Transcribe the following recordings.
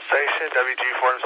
station, WG4MC.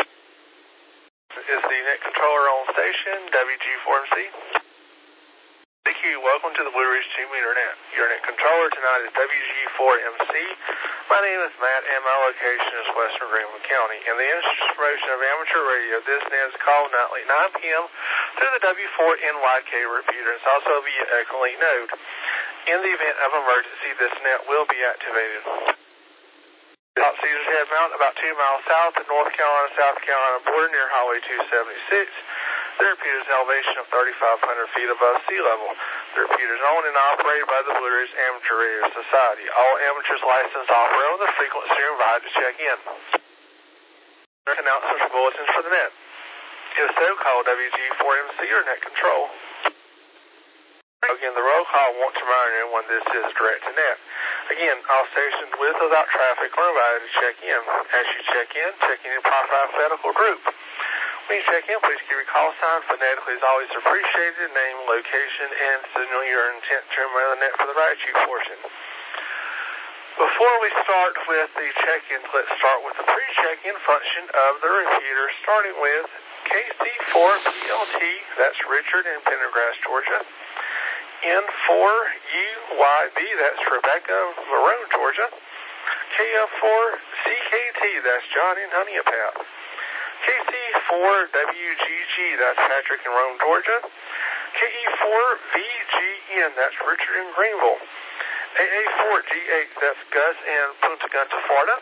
Is the net controller on station, WG4MC? Thank you. Welcome to the Blue Ridge Team Internet. Your net controller tonight is WG4MC. My name is Matt, and my location is Western Greenville County. In the promotion of amateur radio, this net is called nightly 9 p.m. through the W4NYK repeater. It's also via Echolink node. In the event of emergency, this net will be activated. South Caesars Head Mountain, about 2 miles south of North Carolina, South Carolina border near Highway 276. The repeater is an elevation of 3,500 feet above sea level. The repeater is owned and operated by the Blue Ridge Amateur Radio Society. All amateurs licensed to operate on the frequency are invited to check in. Announcements or bulletins for the net. If so, call WG4MC or net control. Again, the roll call wants to remind everyone this is direct to net. Again, all stations with or without traffic are invited to check in. As you check in your proper alphabetical group. When you check in, please keep your call sign phonetically is always appreciated. Name, location, and signal your intent to remember the net for the right you portion. Before we start with the check-ins, let's start with the pre-check-in function of the repeater, starting with KC4PLT, that's Richard in Pendergrass, Georgia. N4UYB, that's Rebecca, Marone, Georgia. KF4CKT, that's John in Honeypath. KC4WGG, that's Patrick in Rome, Georgia. KE4VGN, that's Richard in Greenville. AA4GH, that's Gus in Punta Gunta, Florida.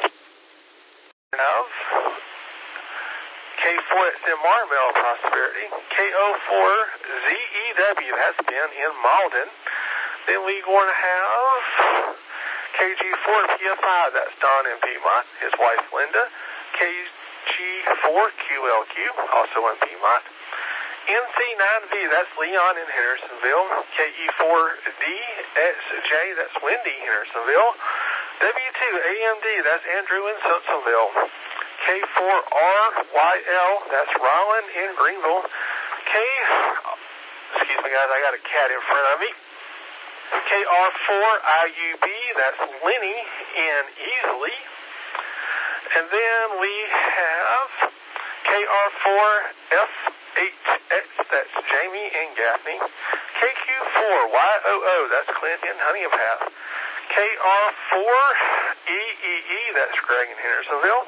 Now, K4XMR, Mel Prosperity. KO4ZEW, that's Ben in Malden. Then we're going to have KG4PFI, that's Don in Piedmont, his wife Linda. KG4QLQ, also in Piedmont. NC9V, that's Leon in Hendersonville. KE4DSJ, that's Wendy in Hendersonville. W2AMD, that's Andrew in Simpsonville. K4RYL, that's Rollin in Greenville. Excuse me guys, I got a cat in front of me. KR4IUB, that's Lenny in Easley. And then we have KR4FHX, that's Jamie in Gaffney. KQ4YOO, that's Clint in Honeypath. KR4EEE, that's Greg in Hendersonville.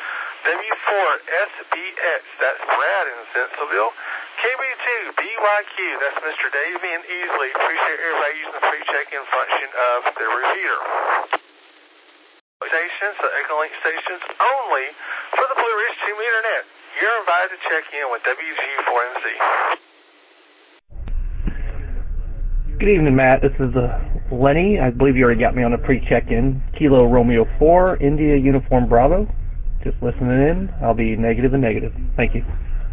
W4SBX, that's Brad in Simpsonville. KB2BYQ, that's Mr. Davey in Easley. Appreciate everybody using the pre-check-in function of the repeater. Stations, the Echolink stations only for the Blue Ridge Team Internet. You're invited to check in with WG4MC. Good evening, Matt. This is Lenny. I believe you already got me on a pre-check-in. Kilo Romeo 4, India Uniform Bravo. Just listening in. I'll be negative and negative. Thank you.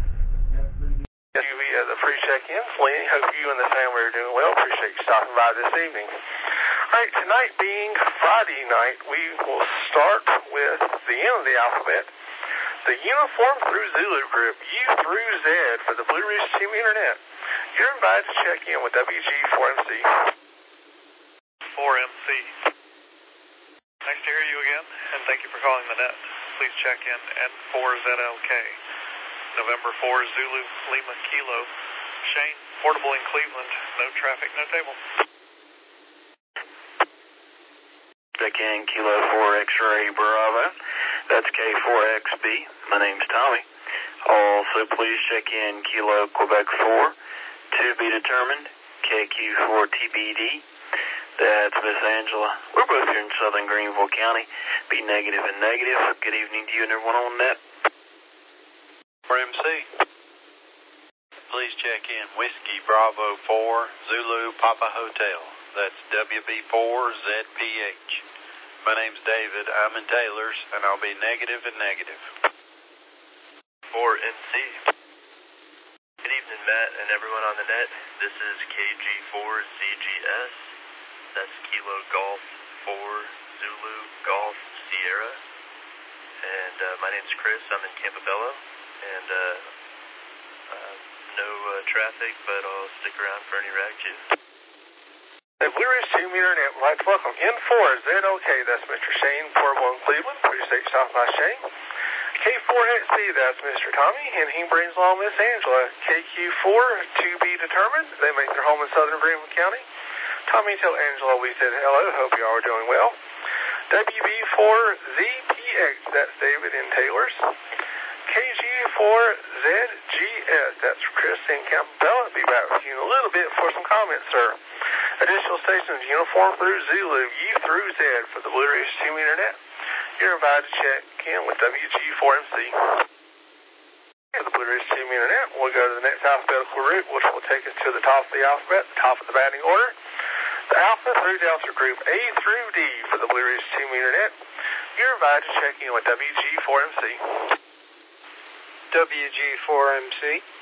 The pre-check-in, Lenny. Hope you and the family are doing well. Appreciate you stopping by this evening. All right, tonight being Friday night, we will start with the end of the alphabet. The Uniform through Zulu group, U through Z for the Blue Ridge Team Internet. You're invited to check in with WG4MC. 4MC. Nice to hear you again, and thank you for calling the net. Please check in N4ZLK. November 4 Zulu Lima Kilo. Shane, portable in Cleveland. No traffic, no table. Check in Kilo 4 X-Ray Bravo. That's K4XB. My name's Tommy. Also, please check in Kilo Quebec 4. To be determined. KQ4TBD. That's Miss Angela. We're both here in Southern Greenville County. Be negative and negative. Good evening to you and everyone on net. 4MC. Please check in Whiskey Bravo 4 Zulu Papa Hotel. That's WB4ZPH. My name's David. I'm in Taylor's, and I'll be negative and negative. 4NC. Good evening, Matt and everyone on the net. This is KG4CGS. That's Kilo Golf 4 Zulu Golf Sierra. And my name's Chris. I'm in Campobello. And no traffic, but I'll stick around for any rag too. The Blue Ridge Team Internet would like to welcome N4ZOK, that's Mr. Shane, Portable in Cleveland. Appreciate you stopping by, Shane. K4XC, that's Mr. Tommy, and he brings along Miss Angela. KQ4, to be determined. They make their home in southern Greenville County. Tommy, tell Angela we said hello. Hope you all are doing well. WB4ZPX, that's David in Taylor's. KG4ZGS, that's Chris in Campbell. Be back with you in a little bit for some comments, sir. Additional stations, uniform through Zulu, U through Z for the Blue Ridge Team Internet. You're invited to check in with WG4MC. For the Blue Ridge Team Internet, we'll go to the next alphabetical route, which will take us to the top of the alphabet, top of the batting order. The Alpha through Delta group, A through D for the Blue Ridge Team Internet. You're invited to check in with WG4MC. WG4MC.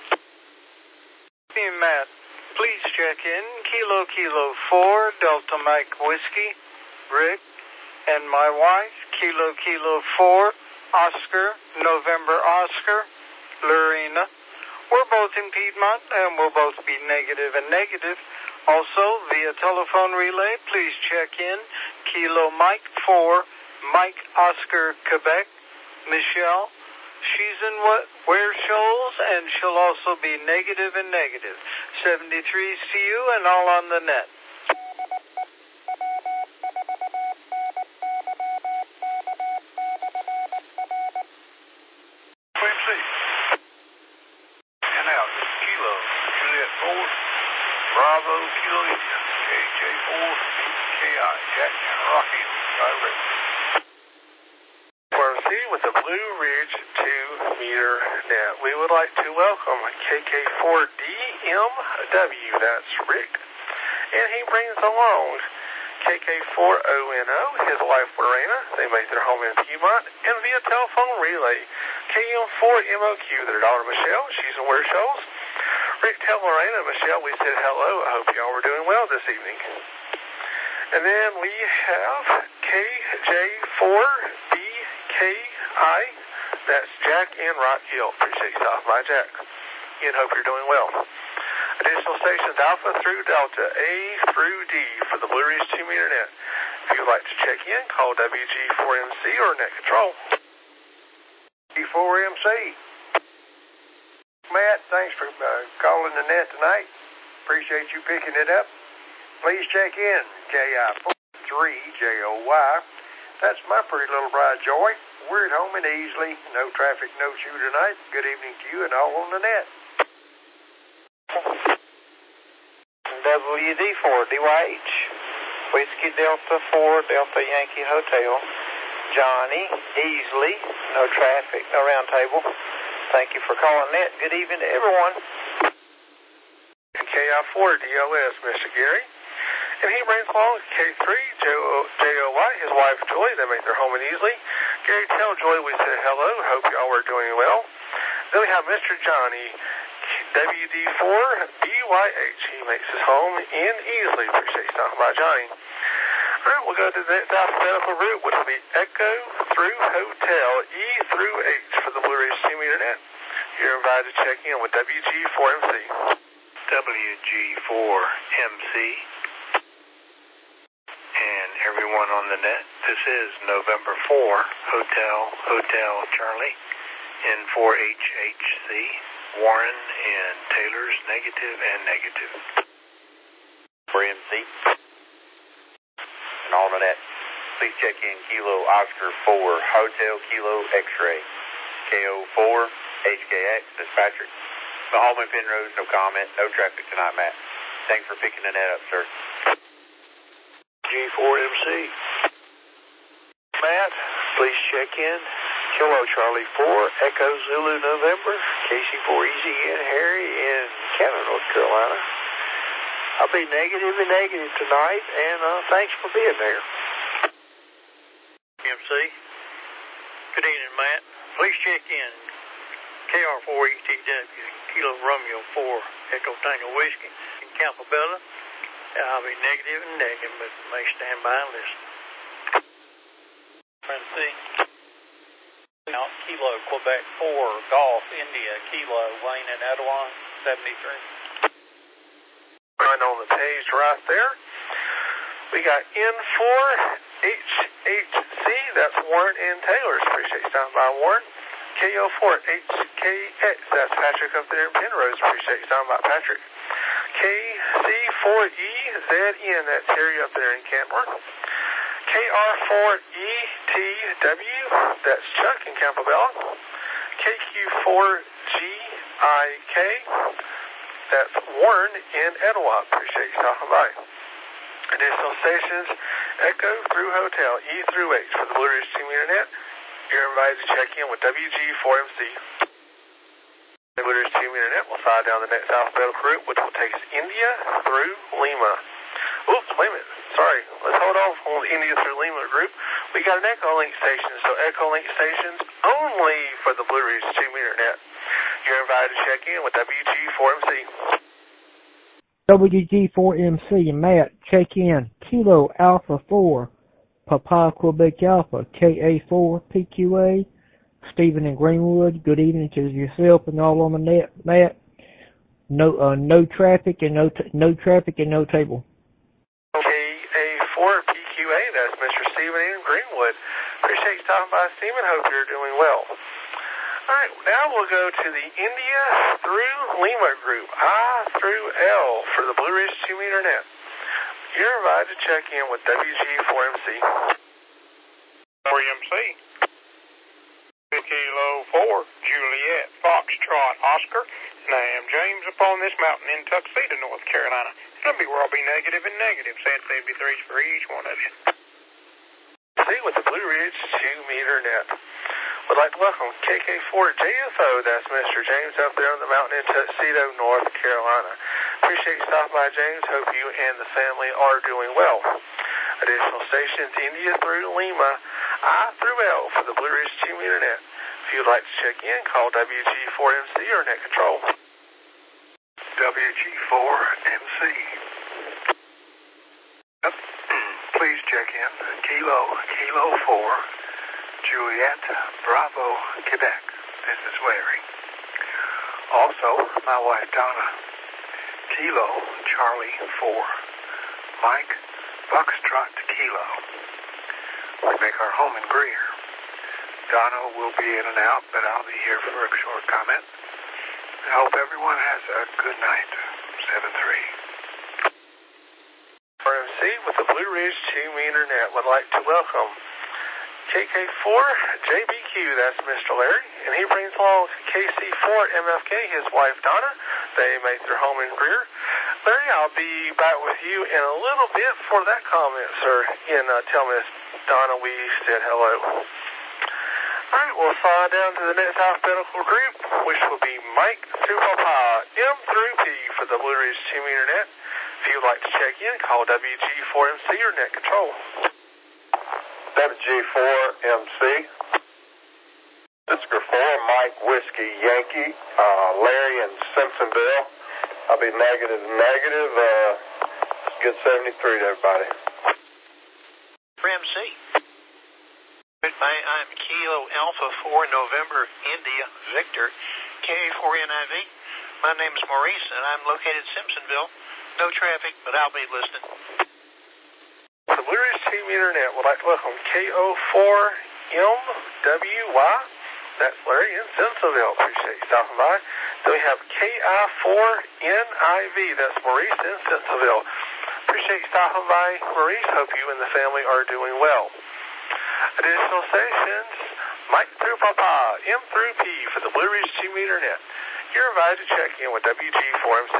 Hey, Matt, please check in Kilo Kilo 4 Delta Mike Whiskey, Rick, and my wife, Kilo Kilo 4 Oscar, November Oscar, Lorena. We're both in Piedmont, and we'll both be negative and negative. Also, via telephone relay, please check in Kilo Mike 4 Mike Oscar, Quebec, Michelle. She's in Ware Shoals, and she'll also be negative and negative. 73 CU and all on the net. And out, Kilo, Juliet 4, Bravo, Kilo India, KJ4, KI, Jack and Rocky, direct. With the Blue Ridge 2-meter net, we would like to welcome KK4DMW, that's Rick, and he brings along KK4ONO, his wife Lorena. They make their home in Piedmont, and via telephone relay, KM4MOQ, their daughter Michelle, she's in Ware Shoals. Rick, tell Lorena and Michelle we said hello. I hope y'all were doing well this evening. And then we have KJ4BKI, that's Jack in Rock Hill. Appreciate you stopping by, Jack. And hope you're doing well. Additional stations Alpha through Delta, A through D for the Blue Ridge Team Internet. If you'd like to check in, call WG4MC or Net Control. G4MC. Matt, thanks for calling the net tonight. Appreciate you picking it up. Please check in KI43JOY. That's my pretty little bride, Joy. We're at home in Easley. No traffic, no shoe tonight. Good evening to you and all on the net. WD4DYH. Whiskey Delta 4 Delta Yankee Hotel. Johnny, Easley. No traffic, no round table. Thank you for calling net. Good evening to everyone. And KI4DOS, Mr. Gary. And he brings along K3JOY, his wife Joy. They make their home in Easley. Gary, tell Joy we said hello. Hope y'all were doing well. Then we have Mr. Johnny, WD4BYH. He makes his home in Easley. Appreciate you stopping by, Johnny. All right, we'll go to the next alphabetical route, which will be Echo through Hotel, E through H for the Blue Ridge Team Internet. You're invited to check in with WG4MC. WG4MC. And everyone on the net, this is November 4, Hotel Charlie, N4HHC, Warren and Taylor's negative and negative. For MC. And on the net, please check in Kilo Oscar 4, Hotel Kilo X-Ray, KO4, HKX, this Patrick. The home in Penrose, no comment, no traffic tonight, Matt. Thanks for picking the net up, sir. G4MC. Matt, please check in. Kilo Charlie 4, Echo Zulu November, KC4 Easy in Harry in Cannon, North Carolina. I'll be negative and negative tonight, and thanks for being there. MC. Good evening, Matt. Please check in KR4ETW, Kilo Romeo 4, Echo Tango Whiskey in Campobella. I'll be negative and negative, but may stand by and listen. MC. Now, Kilo Quebec 4, Golf India, Kilo Wayne and Edouin, 73. Right on the page right there. We got N4HHC, that's Warren and Taylor's. Appreciate you stopping by, Warren. KO4HKX, that's Patrick up there in Penrose. Appreciate you stopping by, Patrick. KC4EZN, that's Terry up there in Cantworth. KR4ETW, that's Chuck in Campobella. KQ4GIK, that's Warren in Etowah. Appreciate you stopping by. Additional stations, Echo through Hotel, E through H for the Blue Ridge Team Internet. You're invited to check in with WG4MC. The Blue Ridge Team Internet will fly down the next alphabetical route, which will take us India through Lima. Oops, wait a minute. Sorry. Let's hold off on the India through Lima group. We got an Echo Link station, so Echo Link stations only for the Blue Ridge Team Internet. You're invited to check in with WG4MC. WG4MC, Matt, check in. Kilo Alpha 4, Papa Quebec Alpha, KA4 PQA. Stephen in Greenwood, good evening to yourself and all on the net, Matt. No traffic and no table. KA4 PQA, that's Mr. Stephen in Greenwood. Appreciate you stopping by, Stephen. Hope you're doing well. All right, now we'll go to the India through Lima group, I through L for the Blue Ridge Team Internet. You're invited to check in with WG4MC. 4MC. Kilo 4, Juliet, Foxtrot, Oscar, and I am James upon this mountain in Tuxedo, North Carolina. It'll be where I'll be negative and negative. Sad 53s for each one of you. See with the Blue Ridge 2-meter net. Would like to welcome KK4JFO, that's Mr. James up there on the mountain in Tuxedo, North Carolina. Appreciate you stopping by, James. Hope you and the family are doing well. Additional stations, India through Lima, I through L for the Blue Ridge 2-meter net. If you'd like to check in, call WG4MC or Net Control. WG4MC. Please check in. Kilo 4, Juliet, Bravo, Quebec. This is Larry. Also, my wife Donna. Kilo, Charlie 4, Mike, Foxtrot, Kilo. We make our home in Greer. Donna will be in and out, but I'll be here for a short comment. I hope everyone has a good night. 7-3. RMC with the Blue Ridge 2-meter net would like to welcome KK4JBQ, that's Mr. Larry, and he brings along KC4MFK, his wife Donna. They make their home in Greer. Larry, I'll be back with you in a little bit for that comment, sir. And tell Miss Donna we said hello. All right, we'll fly down to the next alphabetical group, which will be Mike through Papa, M through P for the Blue Ridge 2-meter net. If you'd like to check in, call WG4MC or Net Control. WG4MC. Whisker 4, Mike Whiskey Yankee, Larry in Simpsonville. I'll be negative and negative. Good 73 to everybody. MC. I'm Kilo Alpha 4 November India Victor KA4NIV. My name is Maurice and I'm located in Simpsonville. No traffic, but I'll be listening. The Blue Ridge 2-meter net would like to welcome KO4MWY. That's Larry in Simpsonville. Appreciate you stopping by. Then we have KI4NIV. That's Maurice in Simpsonville. Appreciate you stopping by, Maurice. Hope you and the family are doing well. Additional stations, Mike through Papa, M through P for the Blue Ridge 2-meter net. You're invited to check in with WG4MC.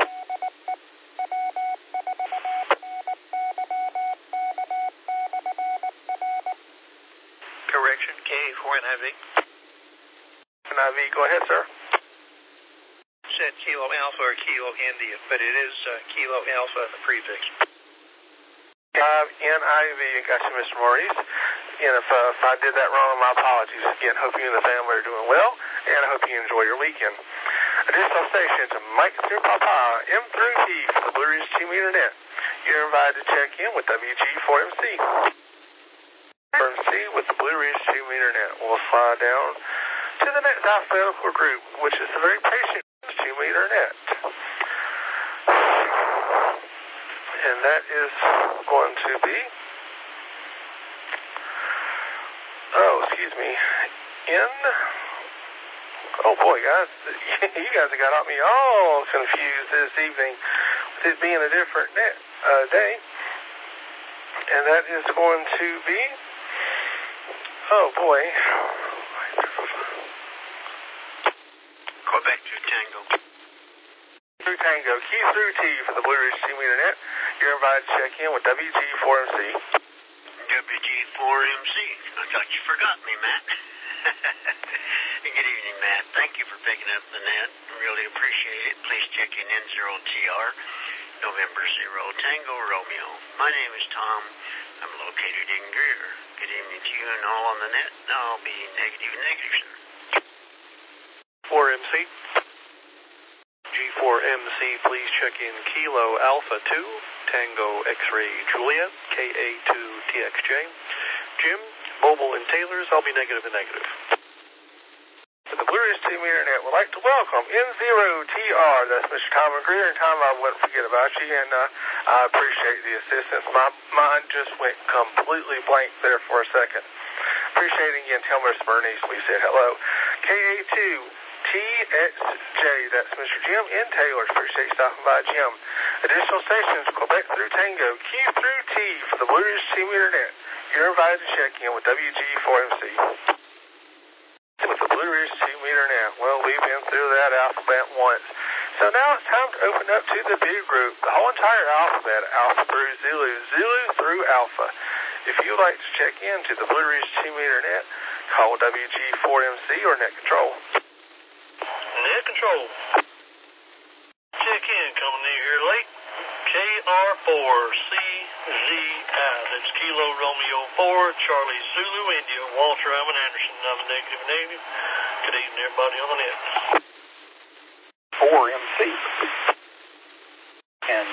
Correction, KA4NIV. NIV, go ahead, sir. Said Kilo Alpha or Kilo India, but it is Kilo Alpha prefix. NIV, got you, Mr. Maurice. And if I did that wrong, my apologies. Again, hope you and the family are doing well, and I hope you enjoy your weekend. Additional stations, Mike through Papa, M through P for the Blue Ridge 2-meter net. You're invited to check in with WG4MC. MC with the Blue Ridge 2-meter net. We'll fly down to the next alphabetical group, which is the very patient 2-meter net. and that is going to be, oh boy, guys, you guys have got me all confused this evening with it being a different day, and that is going to be, oh boy, Quebec to Tango. Through Tango, key through T for the Blue Ridge Team Internet. You're invited to check in with WG4MC. WG4MC. I thought you forgot me, Matt. Good evening, Matt. Thank you for picking up the net. Really appreciate it. Please check in N0TR, November 0 Tango Romeo. My name is Tom. I'm located in Greer. Good evening to you and all on the net. I'll be negative, sir. 4MC. G4MC, please check in Kilo Alpha 2, Tango X-Ray Juliet, KA2 TXJ. Jim, Mobile and Taylor's, I'll be negative. The Blue Ridge Team Internet would like to welcome N0TR. That's Mr. Tom Greer, and Tom, I wouldn't forget about you, and I appreciate the assistance. My mind just went completely blank there for a second. Appreciate it again. Tell Miss Bernice we said hello. KA2 TXJ, that's Mr. Jim N. Taylor. Appreciate you stopping by, Jim. Additional stations, Quebec through Tango, Q through T for the Blue Ridge Team Internet. You're invited to check in with WG4MC. With the Blue Ridge Team Internet. Well, we've been through that alphabet once. So now it's time to open up to the big group, the whole entire alphabet, Alpha through Zulu, Zulu through Alpha. If you'd like to check in to the Blue Ridge Team Internet, call WG4MC or Net Control. Net Control. Check in, coming in here late. KR4CZI. That's Kilo Romeo 4, Charlie Zulu India, Walter Alvin Anderson. I'm negative. Good evening, everybody on the net. 4MC. And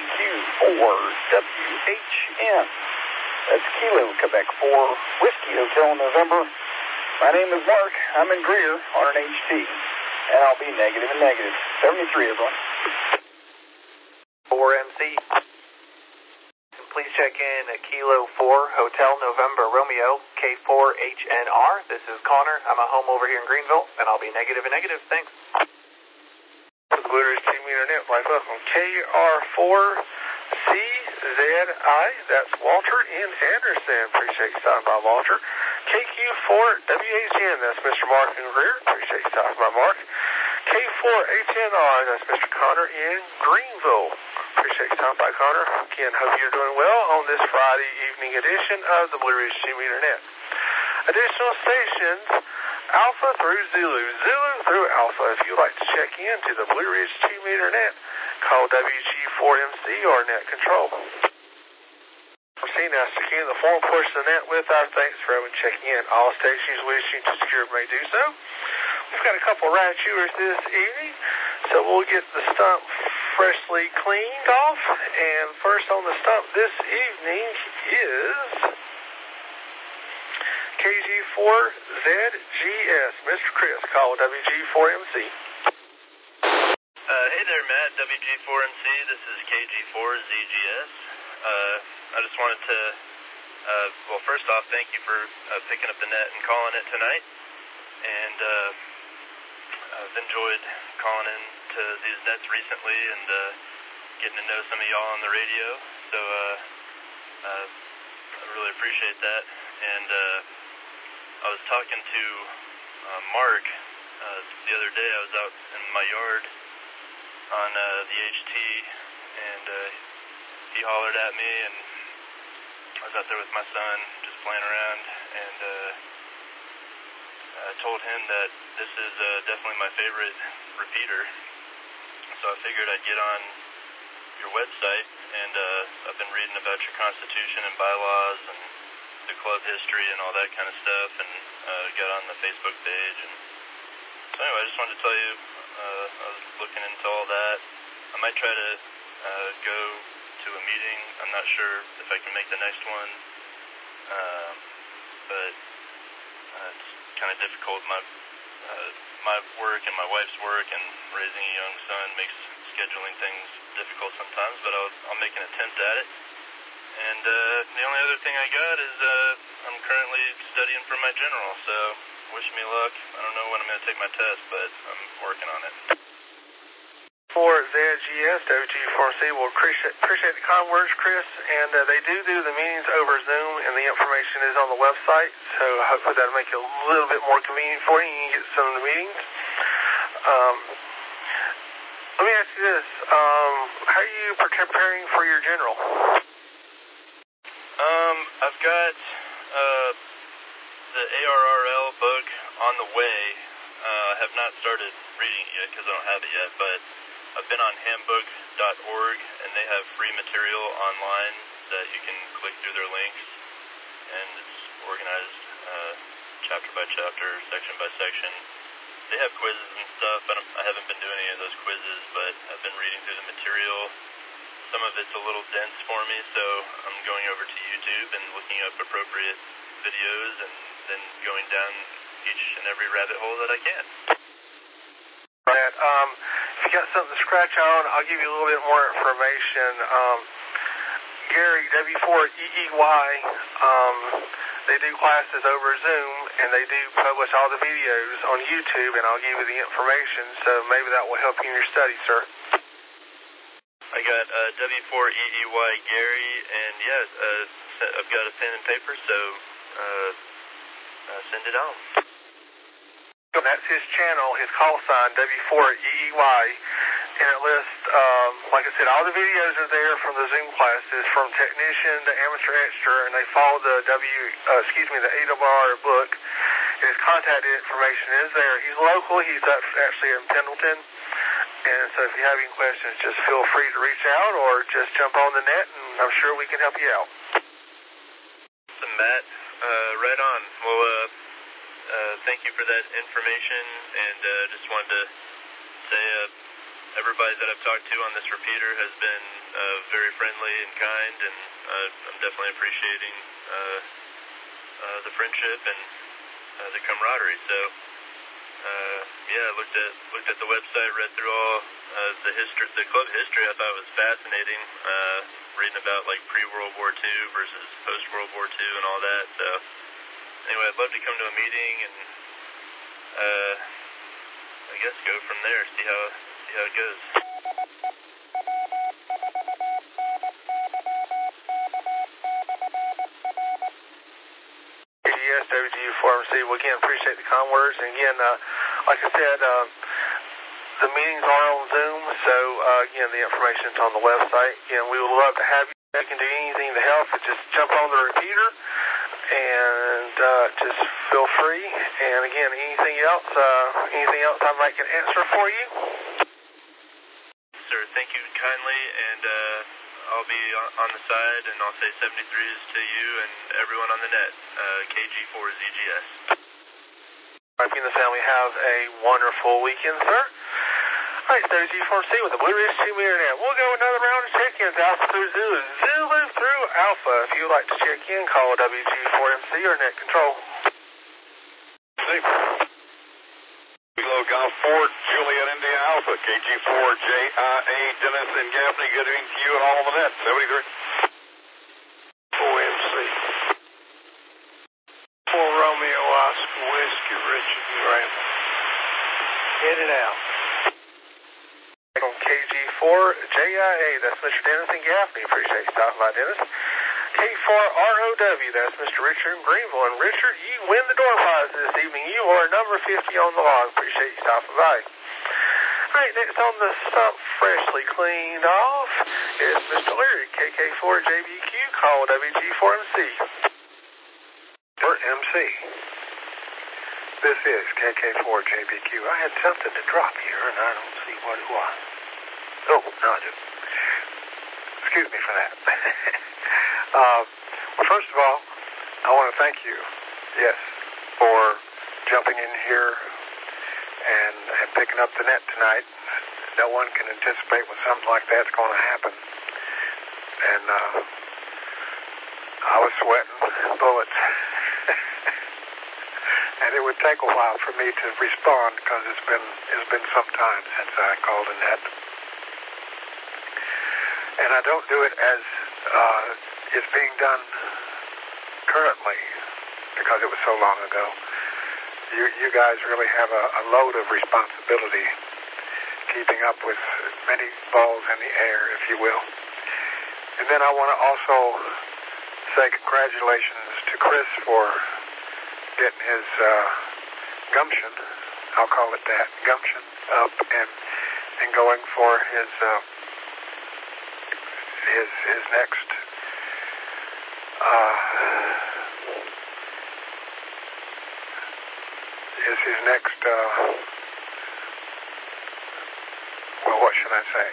KQ4WHN. That's Kilo Quebec 4, Whiskey Hotel November. My name is Mark. I'm in Greer on an HT. And I'll be negative. 73, everyone. 4MC. Please check in at Kilo 4, Hotel November Romeo, K4HNR. This is Connor. I'm at home over here in Greenville, and I'll be negative. Thanks. For the Blue Ridge Team Internet, live welcome. KR4CZI, that's Walter N. Anderson. Appreciate you stopping by, Walter. KQ4WHN, that's Mr. Mark in Greer. Appreciate you stopping by, Mark. K4HNR, that's Mr. Connor in Greenville. Appreciate you stopping by, Connor. Again, hope you're doing well on this Friday evening edition of the Blue Ridge Team Internet. Additional stations, Alpha through Zulu, Zulu through Alpha. If you'd like to check in to the Blue Ridge Team Internet, call WG4MC or Net Control. We're seeing now securing the forum portion of the net with our thanks for everyone checking in. All stations wishing to secure may do so. We've got a couple of rat chewers this evening, so we'll get the stump freshly cleaned off. And first on the stump this evening is KG4ZGS. Mr. Chris, call WG4MC. Hey there, Matt, WG4MC. This is KG4ZGS. I just wanted to, well, first off, thank you for picking up the net and calling it tonight. And I've enjoyed calling in to these nets recently and getting to know some of y'all on the radio. So I really appreciate that. And I was talking to Mark the other day. I was out in my yard on the HT, and he hollered at me, and I was out there with my son just playing around, and I told him that this is definitely my favorite repeater. So I figured I'd get on your website, and I've been reading about your constitution and bylaws and the club history and all that kind of stuff, and got on the Facebook page. And so anyway, I just wanted to tell you I was looking into all that. I might try to go to a meeting. I'm not sure if I can make the next one, but it's kind of difficult. My my work and my wife's work and raising a young son makes scheduling things difficult sometimes, but I'll make an attempt at it. And the only other thing I got is I'm currently studying for my general, so wish me luck. I don't know when I'm going to take my test, but I'm working on it. For ZGS, WG4MC, we'll appreciate the kind words, Chris, and they do the meetings over Zoom, and the information is on the website, so hopefully that'll make it a little bit more convenient for you. You can get some of the meetings. Let me ask you this. How are you preparing for your general? I've got the ARRL book on the way. I have not started reading it yet because I don't have it yet, but I've been on handbook.org, and they have free material online that you can click through their links, and it's organized chapter by chapter, section by section. They have quizzes and stuff. I haven't been doing any of those quizzes, but I've been reading through the material. Some of it's a little dense for me, so I'm going over to YouTube and looking up appropriate videos and then going down each and every rabbit hole that I can. Right. If you got something to scratch on, I'll give you a little bit more information. Gary, W4EEY, they do classes over Zoom, and they do publish all the videos on YouTube, and I'll give you the information, so maybe that will help you in your study, sir. I got W4EEY Gary, and I've got a pen and paper, so send it on. And that's his channel, his call sign, W4EEY, and it lists, like I said, all the videos are there from the Zoom classes, from technician to amateur extra, and they follow the the ARRL book. His contact information is there. He's local. He's actually in Pendleton. And so if you have any questions, just feel free to reach out or just jump on the net, and I'm sure we can help you out. Matt, right on. Well, thank you for that information, and just wanted to say everybody that I've talked to on this repeater has been very friendly and kind, and I'm definitely appreciating the friendship and the camaraderie. So, looked at the website, read through all the history, the club history. I thought it was fascinating, reading about like pre-World War II versus post-World War II and all that. So, anyway, I'd love to come to a meeting and I guess go from there, see how it goes. Yes, WG4MC. Well, again, appreciate the kind words. And again, like I said, the meetings are on Zoom, so again, the information's on the website. Again, we would love to have you. If you can do anything to help, just jump on the repeater and just feel free. And again, anything else I might can answer for you? Sir, thank you kindly, and I'll be on the side, and I'll say 73s to you and everyone on the net. KG4ZGS. You and the family have a wonderful weekend, sir. All right, WG4MC with the Blue Ridge 2 meter net. We'll go another round of check-ins, Alpha through Zulu, Zulu through Alpha. If you'd like to check in, call WG4MC or net control. Kilo Golf 4, Juliet India Alpha, KG4JIA, Dennis and Gaffney, good evening to you and all on the net, 73. OMC. 4 Romeo Oscar Whiskey, Richard Graham. Headed out. On KG4JIA, that's Mr. Dennis and Gaffney. Appreciate you stopping by, Dennis. K4ROW, that's Mr. Richard in Greenville. And Richard, you win the door prize this evening. You are number 50 on the log. Appreciate you stopping by. All right, next on the stump, freshly cleaned off, is Mr. Leary, KK4JBQ, call WG4MC. For MC. This is KK4JBQ. I had something to drop here, and I don't see what it was. Oh, no, I do. Excuse me for that. Well, first of all, I want to thank you, yes, for jumping in here and picking up the net tonight. No one can anticipate when something like that's going to happen. And I was sweating bullets. and it would take a while for me to respond because it's been some time since I called a net. And I don't do it as it's being done currently because it was so long ago. You guys really have a load of responsibility keeping up with many balls in the air, if you will. And then I want to also say congratulations to Chris for getting his gumption, I'll call it that, gumption, up and going for his next well, what should I say?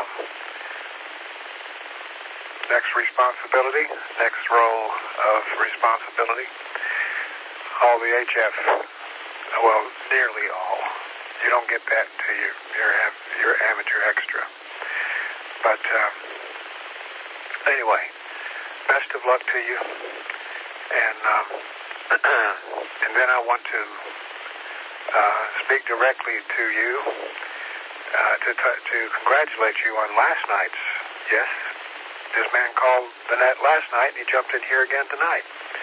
Next responsibility, next role of responsibility. All the HF, well, nearly all. You don't get that until you're amateur extra. But anyway, best of luck to you. And then I want to speak directly to you to congratulate you on last night's. Yes, this man called the net last night, and he jumped in here again tonight.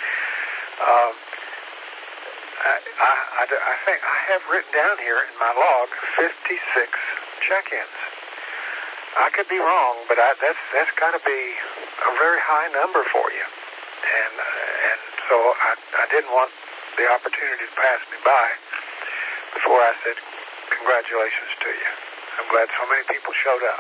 I think I have written down here in my log 56 check-ins. I could be wrong, but that's got to be a very high number for you. And so I didn't want the opportunity to pass me by before I said congratulations to you. I'm glad so many people showed up.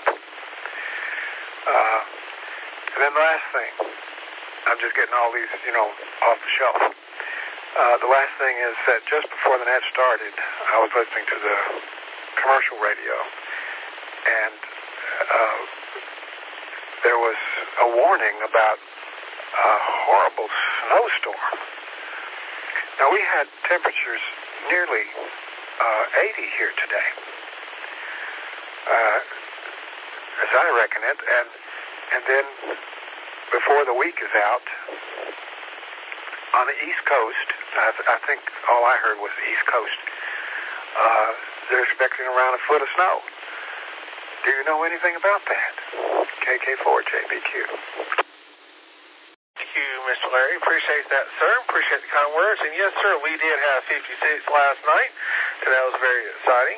And then the last thing, I'm just getting all these, off the shelf. The last thing is that just before the net started, I was listening to the commercial radio, and there was a warning about a horrible snowstorm. Now, we had temperatures nearly 80 here today, as I reckon it, and then before the week is out, on the East Coast, I think all I heard was the East Coast, they're expecting around a foot of snow. Do you know anything about that? KK4JBQ. Thank you, Mr. Larry. Appreciate that, sir. Appreciate the kind words. And yes, sir, we did have 56 last night, and that was very exciting.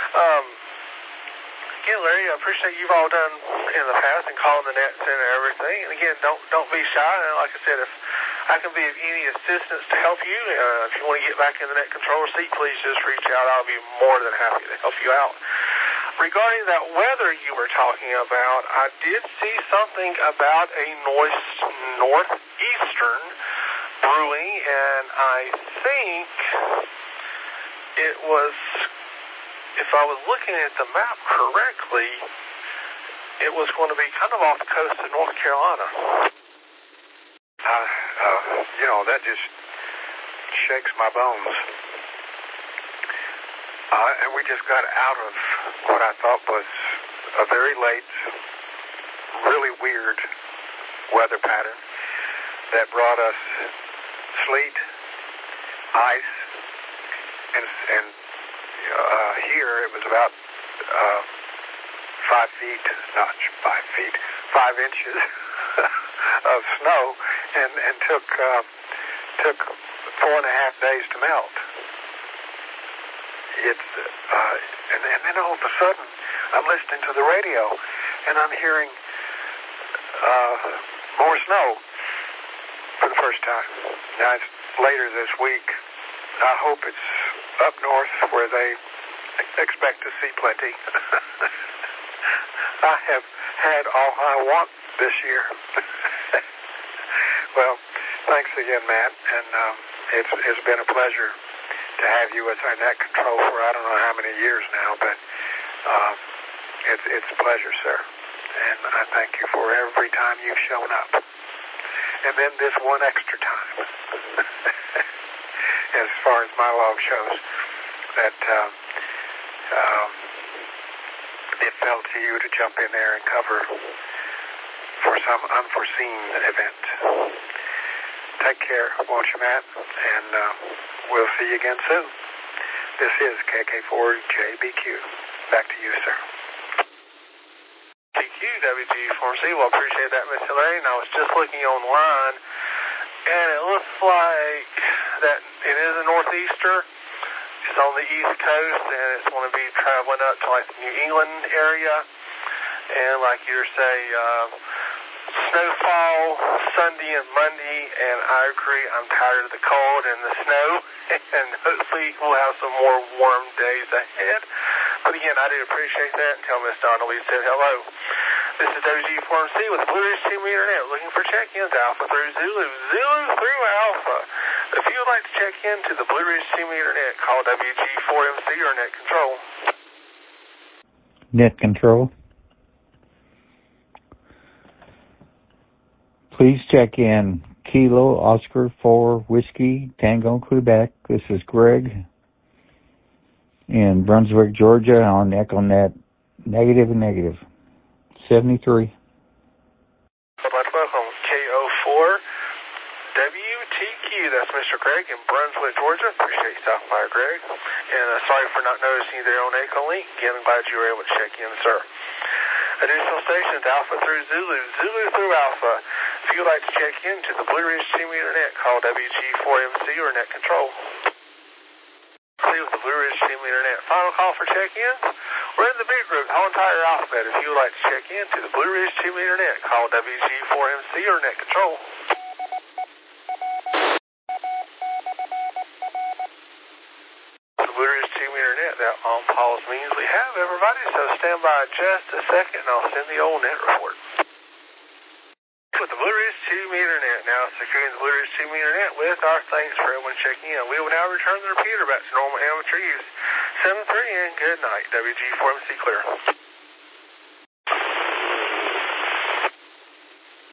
Again, Larry, I appreciate you've all done in the past and calling the nets and everything. And again, don't be shy. And like I said, if I can be of any assistance to help you, if you want to get back in the net controller seat, please just reach out. I'll be more than happy to help you out. Regarding that weather you were talking about, I did see something about a northeastern brewing, and I think it was, if I was looking at the map correctly, it was going to be kind of off the coast of North Carolina. That just shakes my bones. And we just got out of what I thought was a very late, really weird weather pattern that brought us sleet, ice, and here it was about 5 feet, not 5 feet, 5 inches of snow, and took 4.5 days to melt. And then all of a sudden, I'm listening to the radio, and I'm hearing more snow for the first time. Now, it's later this week. I hope it's up north where they expect to see plenty. I have had all I want this year. Well, thanks again, Matt, and it's been a pleasure to have you as our net control for I don't know how many years now, but it's a pleasure, sir. And I thank you for every time you've shown up. And then this one extra time, as far as my log shows, that it fell to you to jump in there and cover for some unforeseen event. Take care. Watch your mat, and we'll see you again soon. This is KK4JBQ. Back to you, sir. TQ, WG4MC. Well, appreciate that, Mr. Larry. And I was just looking online, and it looks like that it is a northeaster. It's on the East Coast, and it's going to be traveling up to like the New England area. And like you say, snowfall Sunday and Monday, and I agree, I'm tired of the cold and the snow, and hopefully we'll have some more warm days ahead. But again, I do appreciate that, and tell Miss Donna we said hello. This is WG4MC with Blue Ridge Team Internet, looking for check-ins, Alpha through Zulu, Zulu through Alpha. If you would like to check in to the Blue Ridge Team Internet, call WG4MC or Net Control. Net Control. Please check in Kilo Oscar 4 Whiskey Tango Quebec. This is Greg in Brunswick, Georgia on EchoNet negative and negative 73. Welcome KO4 WTQ. That's Mr. Greg in Brunswick, Georgia. Appreciate you stopping by, Greg. And sorry for not noticing you there on EchoLink. Again, I'm glad you were able to check in, sir. Additional stations, Alpha through Zulu, Zulu through Alpha. If you would like to check in to the Blue Ridge Team Internet, call WG4MC or Net Control. See with the Blue Ridge Team Internet. Final call for check-ins. We're in the big group, the whole entire alphabet. If you would like to check in to the Blue Ridge Team Internet, call WG4MC or Net Control. The Blue Ridge Team Internet, that on pause means we have everybody, so stand by just a second and I'll send the old net report. With the Blue Ridge Team Internet, now securing the Blue Ridge Team Internet with our thanks for everyone checking in. We will now return the repeater back to normal amateur use. 7-3 and good night. WG4MC clear.